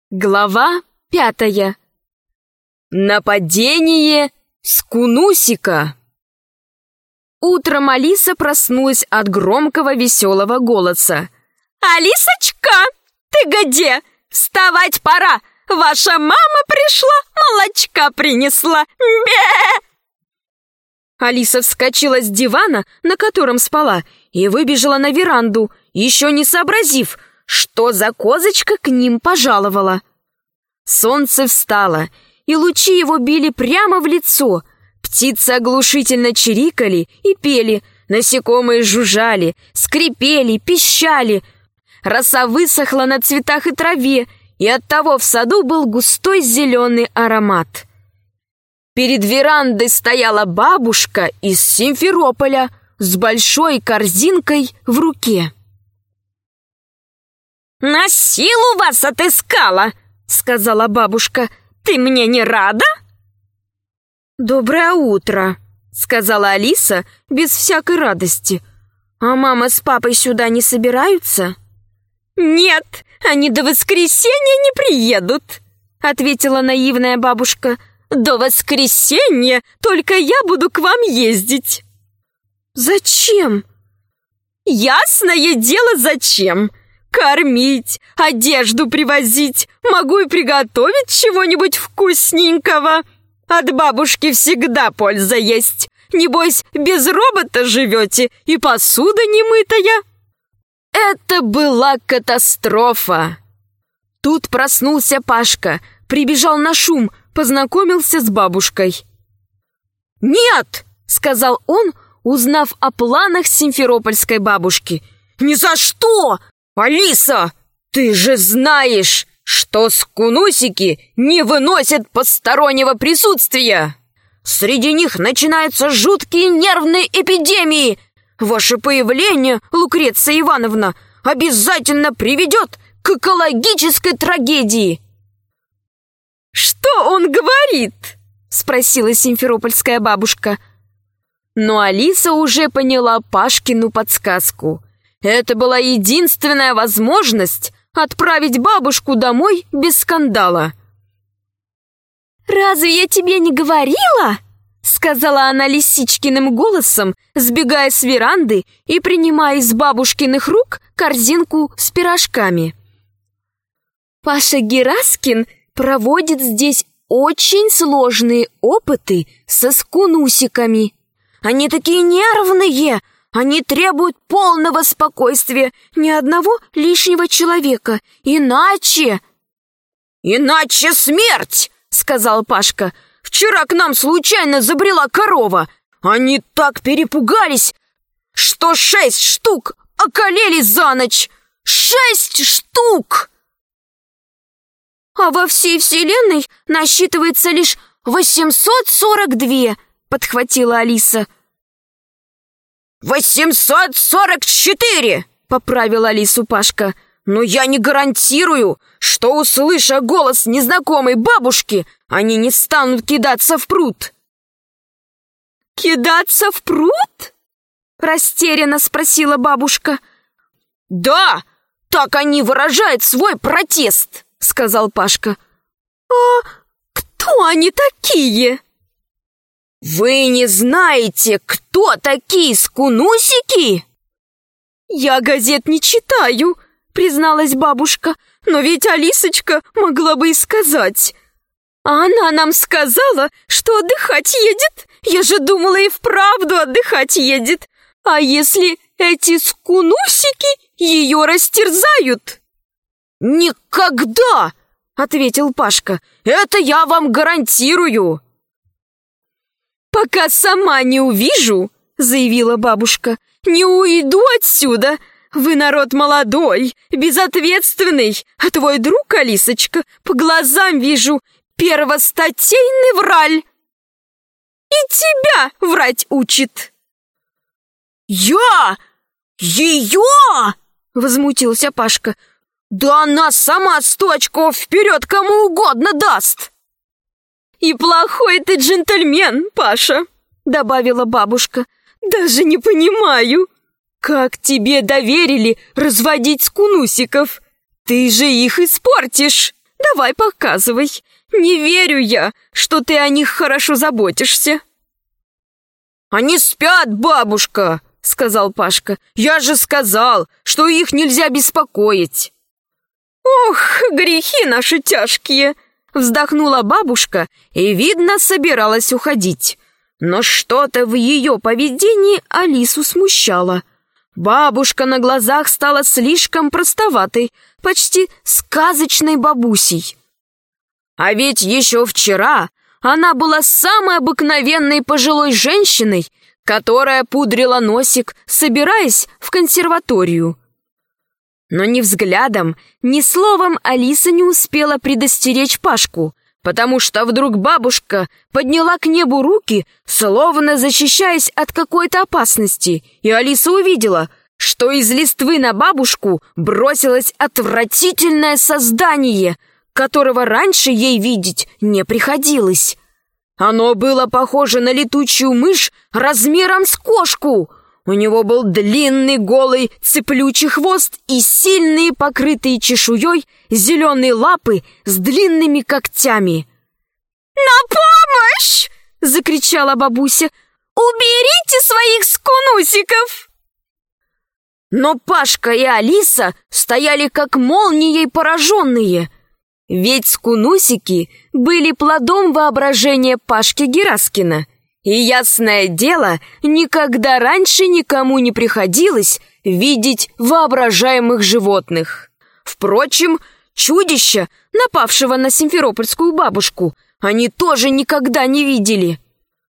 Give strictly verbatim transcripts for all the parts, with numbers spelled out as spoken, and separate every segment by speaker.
Speaker 1: Глава пятая. Нападение скунусика. Утром Алиса проснулась от громкого веселого голоса. «Алисочка, ты где? Вставать пора! Ваша мама пришла, молочка принесла! Бе!» Алиса вскочила с дивана, на котором спала, и выбежала на веранду, еще не сообразив, что за козочка к ним пожаловала. Солнце встало, и лучи его били прямо в лицо. Птицы оглушительно чирикали и пели, насекомые жужжали, скрипели, пищали. Роса высохла на цветах и траве, и оттого в саду был густой зеленый аромат. Перед верандой стояла бабушка из Симферополя с большой корзинкой в руке. «На силу вас отыскала!» — сказала бабушка. «Ты мне не рада?» «Доброе утро!» — сказала Алиса без всякой радости. «А мама с папой сюда не собираются?» «Нет, они до воскресенья не приедут!» — ответила наивная бабушка. «До воскресенья только я буду к вам ездить!» «Зачем?» «Ясное дело, зачем! Кормить, одежду привозить, могу и приготовить чего-нибудь вкусненького. От бабушки всегда польза есть. Небось, без робота живете и посуда немытая». Это была катастрофа. Тут проснулся Пашка, прибежал на шум, познакомился с бабушкой. «Нет!» — сказал он, узнав о планах симферопольской бабушки. «Ни за что! Алиса, ты же знаешь, что скунусики не выносят постороннего присутствия. Среди них начинаются жуткие нервные эпидемии. Ваше появление, Лукреция Ивановна, обязательно приведет к экологической трагедии». «Что он говорит?» — спросила симферопольская бабушка. Но Алиса уже поняла Пашкину подсказку. Это была единственная возможность отправить бабушку домой без скандала. «Разве я тебе не говорила?» — сказала она лисичкиным голосом, сбегая с веранды и принимая из бабушкиных рук корзинку с пирожками. «Паша Гераскин проводит здесь очень сложные опыты со скунусиками. Они такие нервные, они требуют полного спокойствия, ни одного лишнего человека, иначе...» «Иначе смерть!» — сказал Пашка. «Вчера к нам случайно забрела корова. Они так перепугались, что шесть штук околели за ночь. Шесть штук!» «А во всей вселенной насчитывается лишь восемьсот сорок два», — подхватила Алиса. «восемьсот сорок четыре!» — поправил Алису Пашка. «Но я не гарантирую, что, услыша голос незнакомой бабушки, они не станут кидаться в пруд». «Кидаться в пруд?» — растерянно спросила бабушка. «Да, так они выражают свой протест», — сказал Пашка. «А кто они такие?» «Вы не знаете, кто такие скунусики?» «Я газет не читаю», — призналась бабушка. «Но ведь Алисочка могла бы и сказать. А она нам сказала, что отдыхать едет. Я же думала, и вправду отдыхать едет. А если эти скунусики ее растерзают?» «Никогда!» — ответил Пашка. «Это я вам гарантирую!» «Пока сама не увижу, — заявила бабушка, — не уйду отсюда. Вы народ молодой, безответственный, а твой друг, Алисочка, по глазам вижу, первостатейный враль. И тебя врать учит». «Я? Ее?» — возмутился Пашка. «Да она сама сто очков вперед кому угодно даст!» «И плохой ты джентльмен, Паша!» — добавила бабушка. «Даже не понимаю, как тебе доверили разводить скунусиков? Ты же их испортишь! Давай показывай. Не верю я, что ты о них хорошо заботишься».
Speaker 2: «Они спят, бабушка», — сказал Пашка. «Я же сказал, что их нельзя беспокоить».
Speaker 1: «Ох, грехи наши тяжкие!» — вздохнула бабушка и, видно, собиралась уходить. Но что-то в ее поведении Алису смущало. Бабушка на глазах стала слишком простоватой, почти сказочной бабусей. А ведь еще вчера она была самой обыкновенной пожилой женщиной, которая пудрила носик, собираясь в консерваторию. Но ни взглядом, ни словом Алиса не успела предостеречь Пашку, потому что вдруг бабушка подняла к небу руки, словно защищаясь от какой-то опасности, и Алиса увидела, что из листвы на бабушку бросилось отвратительное создание, которого раньше ей видеть не приходилось. Оно было похоже на летучую мышь размером с кошку. У него был длинный голый цыплючий хвост и сильные, покрытые чешуей, зеленые лапы с длинными когтями.
Speaker 2: «На помощь!»
Speaker 1: — закричала бабуся. «Уберите своих скунусиков!» Но Пашка и Алиса стояли как молнией пораженные. Ведь скунусики были плодом воображения Пашки Гераскина. И, ясное дело, никогда раньше никому не приходилось видеть воображаемых животных. Впрочем, чудища, напавшего на симферопольскую бабушку, они тоже никогда не видели.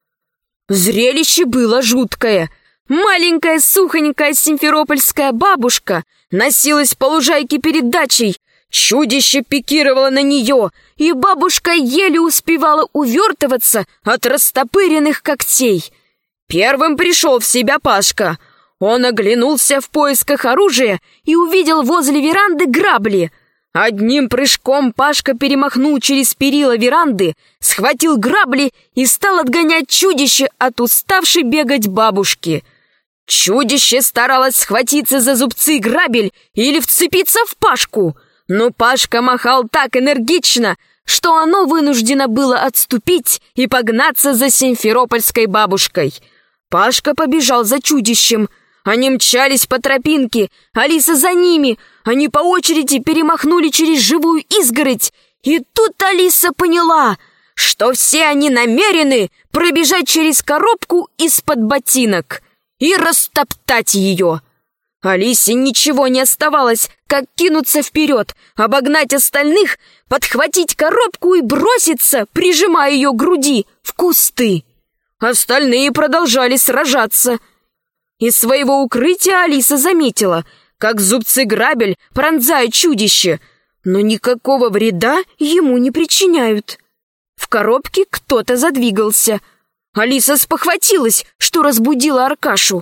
Speaker 1: Зрелище было жуткое. Маленькая сухонькая симферопольская бабушка носилась по лужайке перед дачей. Чудище пикировало на нее, и бабушка еле успевала увертываться от растопыренных когтей. Первым пришел в себя Пашка. Он оглянулся в поисках оружия и увидел возле веранды грабли. Одним прыжком Пашка перемахнул через перила веранды, схватил грабли и стал отгонять чудище от уставшей бегать бабушки. Чудище старалось схватиться за зубцы грабель или вцепиться в Пашку, но Пашка махал так энергично, что оно вынуждено было отступить и погнаться за симферопольской бабушкой. Пашка побежал за чудищем. Они мчались по тропинке, Алиса за ними. Они по очереди перемахнули через живую изгородь. И тут Алиса поняла, что все они намерены пробежать через коробку из-под ботинок и растоптать ее. Алисе ничего не оставалось, как кинуться вперед, обогнать остальных, подхватить коробку и броситься, прижимая ее к груди, в кусты. Остальные продолжали сражаться. Из своего укрытия Алиса заметила, как зубцы грабель пронзают чудище, но никакого вреда ему не причиняют. В коробке кто-то задвигался. Алиса спохватилась, что разбудила Аркашу.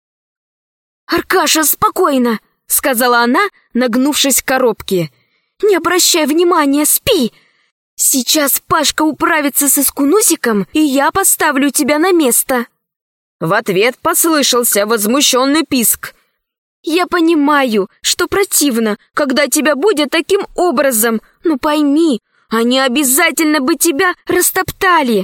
Speaker 1: «Аркаша, спокойно!» — сказала она, нагнувшись к коробке. «Не обращай внимания, спи! Сейчас Пашка управится с искунусиком, и я поставлю тебя на место!» В ответ послышался возмущенный писк. «Я понимаю, что противно, когда тебя будет таким образом, но пойми, они обязательно бы тебя растоптали!»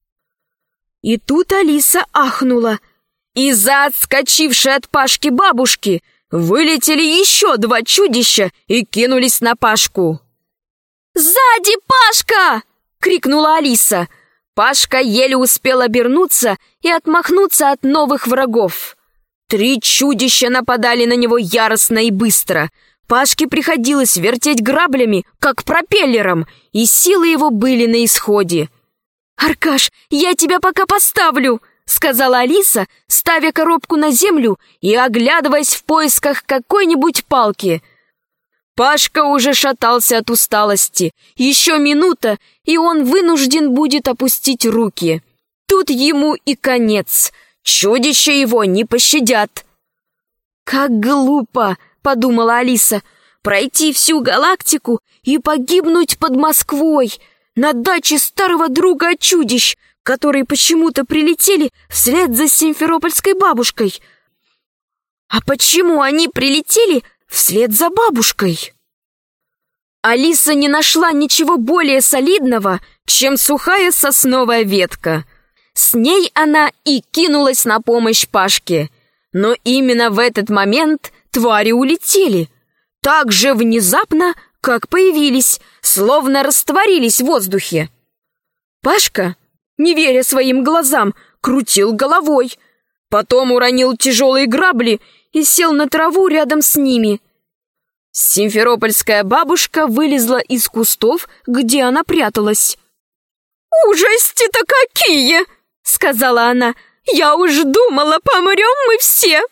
Speaker 1: И тут Алиса ахнула. Из-за отскочившей от Пашки бабушки вылетели еще два чудища и кинулись на Пашку. «Сзади, Пашка!» — крикнула Алиса. Пашка еле успел обернуться и отмахнуться от новых врагов. Три чудища нападали на него яростно и быстро. Пашке приходилось вертеть граблями, как пропеллером, и силы его были на исходе. «Аркаш, я тебя пока поставлю!» — сказала Алиса, ставя коробку на землю и оглядываясь в поисках какой-нибудь палки. Пашка уже шатался от усталости. Еще минута, и он вынужден будет опустить руки. Тут ему и конец. Чудища его не пощадят. «Как глупо!» — подумала Алиса. «Пройти всю галактику и погибнуть под Москвой на даче старого друга от чудищ, которые почему-то прилетели вслед за симферопольской бабушкой. А почему они прилетели вслед за бабушкой?» Алиса не нашла ничего более солидного, чем сухая сосновая ветка. С ней она и кинулась на помощь Пашке. Но именно в этот момент твари улетели. Так же внезапно, как появились, словно растворились в воздухе. Пашка, не веря своим глазам, крутил головой. Потом уронил тяжелые грабли и сел на траву рядом с ними. Симферопольская бабушка вылезла из кустов, где она пряталась.
Speaker 2: «Ужасти-то какие!» — сказала она. «Я уж думала, помрем мы все!»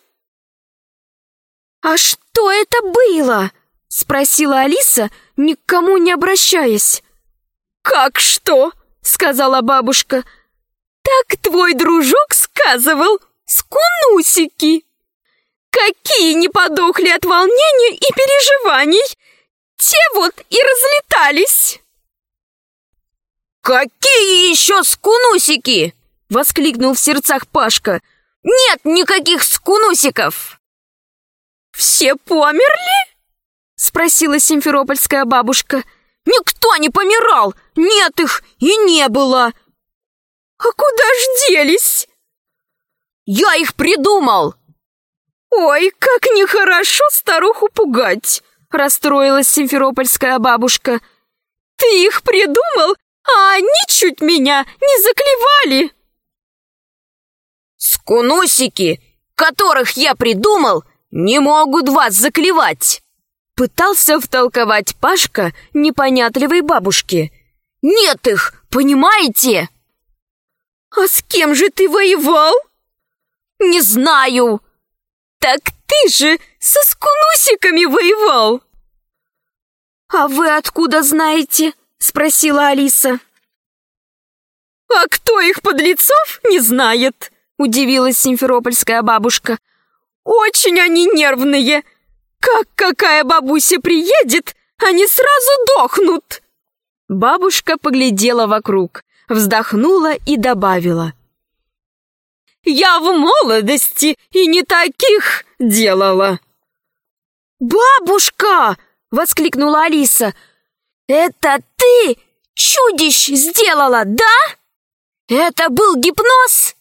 Speaker 1: «А что это было?» — спросила Алиса, ни к кому не обращаясь.
Speaker 2: «Как что?» — сказала бабушка. «Так твой дружок сказывал, скунусики. Какие не подохли от волнения и переживаний, те вот и разлетались».
Speaker 3: «Какие еще скунусики?» — воскликнул в сердцах Пашка. «Нет никаких скунусиков!»
Speaker 2: «Все померли?»
Speaker 1: — спросила симферопольская бабушка.
Speaker 3: «Никто не помирал! Нет их и не было!»
Speaker 2: «А куда ж делись?»
Speaker 3: «Я их придумал!»
Speaker 2: «Ой, как нехорошо старуху пугать!» — расстроилась симферопольская бабушка. «Ты их придумал, а они чуть меня не заклевали!»
Speaker 3: «Скунусики, которых я придумал, не могут вас заклевать!»
Speaker 1: Пытался втолковать Пашка непонятливой бабушке.
Speaker 3: «Нет их, понимаете?»
Speaker 2: «А с кем же ты воевал?»
Speaker 3: «Не знаю!»
Speaker 2: «Так ты же со скунусиками воевал!»
Speaker 1: «А вы откуда знаете?» — спросила Алиса.
Speaker 2: «А кто их подлецов не знает?» — удивилась симферопольская бабушка. «Очень они нервные! Как какая бабуся приедет, они сразу дохнут!»
Speaker 1: Бабушка поглядела вокруг, вздохнула и добавила.
Speaker 2: «Я в молодости и не таких делала!»
Speaker 1: «Бабушка!» — воскликнула Алиса. «Это ты чудищ сделала, да? Это был гипноз?»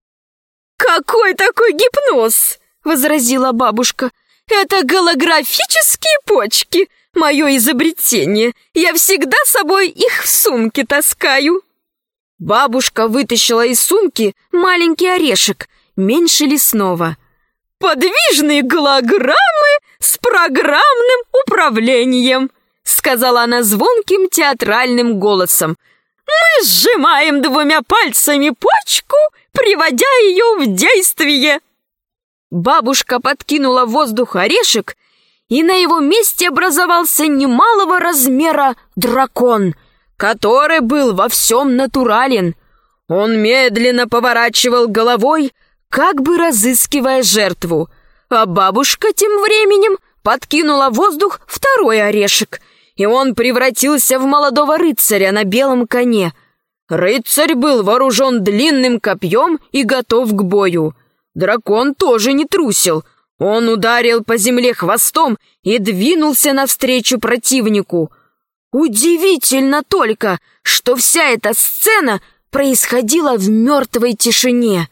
Speaker 2: «Какой такой гипноз?» — возразила бабушка. «Это голографические почки, мое изобретение. Я всегда с собой их в сумке таскаю».
Speaker 1: Бабушка вытащила из сумки маленький орешек, меньше лесного.
Speaker 2: «Подвижные голограммы с программным управлением», — сказала она звонким театральным голосом. «Мы сжимаем двумя пальцами почку, приводя ее в действие».
Speaker 1: Бабушка подкинула в воздух орешек, и на его месте образовался немалого размера дракон, который был во всем натурален. Он медленно поворачивал головой, как бы разыскивая жертву, а бабушка тем временем подкинула в воздух второй орешек, и он превратился в молодого рыцаря на белом коне. Рыцарь был вооружен длинным копьем и готов к бою. Дракон тоже не трусил. Он ударил по земле хвостом и двинулся навстречу противнику. Удивительно только, что вся эта сцена происходила в мертвой тишине.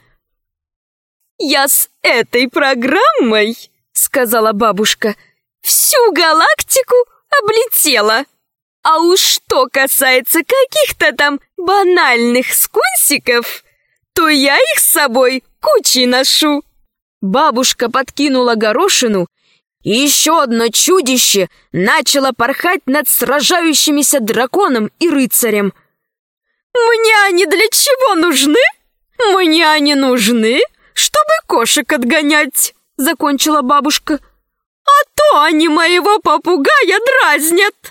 Speaker 2: «Я с этой программой, — сказала бабушка, — всю галактику облетела. А уж что касается каких-то там банальных скунсиков, то я их с собой кучей ношу».
Speaker 1: Бабушка подкинула горошину, и еще одно чудище начало порхать над сражающимися драконом и рыцарем.
Speaker 2: «Мне они для чего нужны? Мне они нужны, чтобы кошек отгонять», — закончила бабушка. «А то они моего попугая дразнят».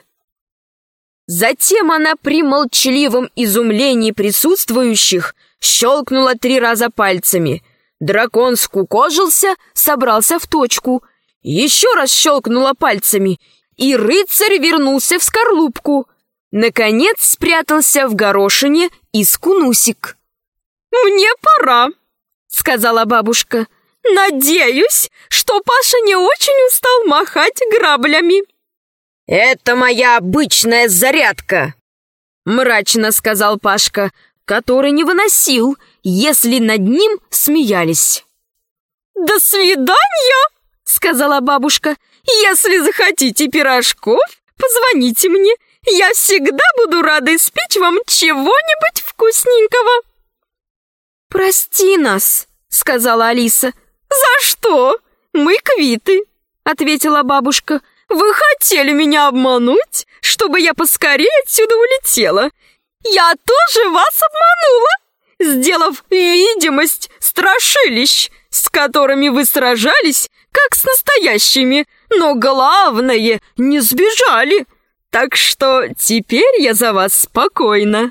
Speaker 1: Затем она при молчаливом изумлении присутствующих щелкнула три раза пальцами. Дракон скукожился, собрался в точку. Еще раз щелкнула пальцами, и рыцарь вернулся в скорлупку. Наконец спрятался в горошине и скунусик.
Speaker 2: «Мне пора», — сказала бабушка. «Надеюсь, что Паша не очень устал махать граблями».
Speaker 3: «Это моя обычная зарядка!»
Speaker 1: Мрачно сказал Пашка, который не выносил, если над ним смеялись.
Speaker 2: «До свидания!» — сказала бабушка. «Если захотите пирожков, позвоните мне. Я всегда буду рада испечь вам чего-нибудь вкусненького».
Speaker 1: «Прости нас», — сказала Алиса.
Speaker 2: «За что? Мы квиты», — ответила бабушка. «Вы хотели меня обмануть, чтобы я поскорее отсюда улетела. Я тоже вас обманула, сделав видимость страшилищ, с которыми вы сражались, как с настоящими, но главное, не сбежали. Так что теперь я за вас спокойна».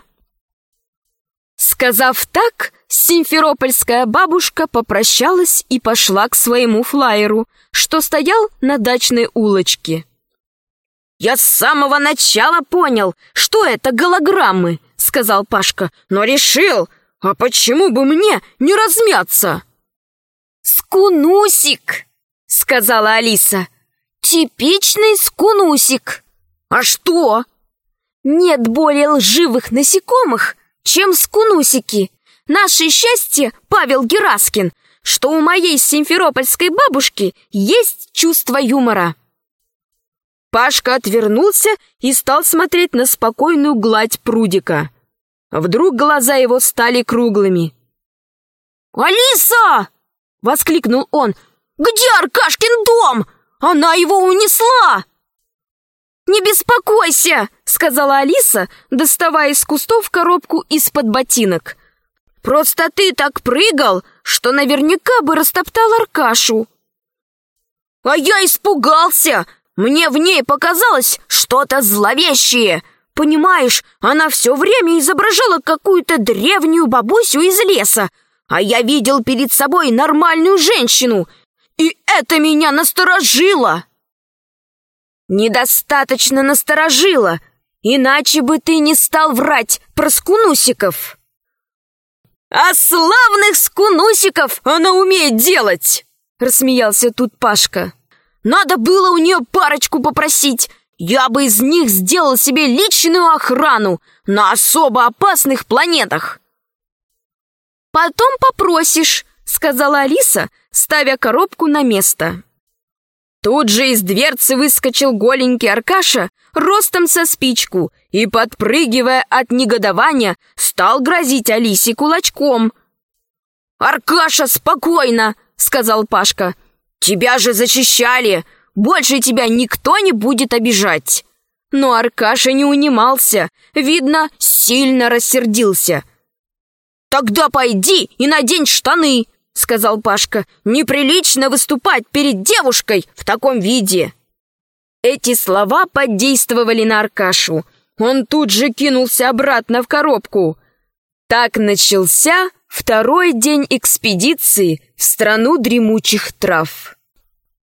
Speaker 1: Сказав так, симферопольская бабушка попрощалась и пошла к своему флаеру, что стоял на дачной улочке.
Speaker 3: «Я с самого начала понял, что это голограммы», — сказал Пашка, «но решил, а почему бы мне не размяться?»
Speaker 1: «Скунусик», — сказала Алиса. «Типичный скунусик».
Speaker 3: «А что?»
Speaker 1: «Нет более лживых насекомых, чем скунусики. Наше счастье, Павел Гераскин, что у моей симферопольской бабушки есть чувство юмора». Пашка отвернулся и стал смотреть на спокойную гладь прудика. Вдруг глаза его стали круглыми.
Speaker 3: «Алиса!» —
Speaker 1: воскликнул он.
Speaker 3: «Где Аркашкин дом? Она его унесла!»
Speaker 1: «Не беспокойся!» — сказала Алиса, доставая из кустов коробку из-под ботинок. «Просто ты так прыгал, что наверняка бы растоптал Аркашу».
Speaker 3: «А я испугался! Мне в ней показалось что-то зловещее. Понимаешь, она все время изображала какую-то древнюю бабусю из леса, а я видел перед собой нормальную женщину, и это меня насторожило».
Speaker 1: «Недостаточно насторожило, иначе бы ты не стал врать про скунусиков».
Speaker 2: «А славных скунусиков она умеет делать!»
Speaker 1: — рассмеялся тут Пашка.
Speaker 3: «Надо было у нее парочку попросить. Я бы из них сделал себе личную охрану на особо опасных планетах».
Speaker 1: «Потом попросишь», — сказала Алиса, ставя коробку на место. Тут же из дверцы выскочил голенький Аркаша ростом со спичку и, подпрыгивая от негодования, стал грозить Алисе кулачком.
Speaker 3: «Аркаша, спокойно!» — сказал Пашка. «Тебя же защищали! Больше тебя никто не будет обижать!»
Speaker 1: Но Аркаша не унимался, видно, сильно рассердился.
Speaker 3: «Тогда пойди и надень штаны!» — сказал Пашка. «Неприлично выступать перед девушкой в таком виде!»
Speaker 1: Эти слова подействовали на Аркашу. Он тут же кинулся обратно в коробку. Так начался второй день экспедиции в страну дремучих трав.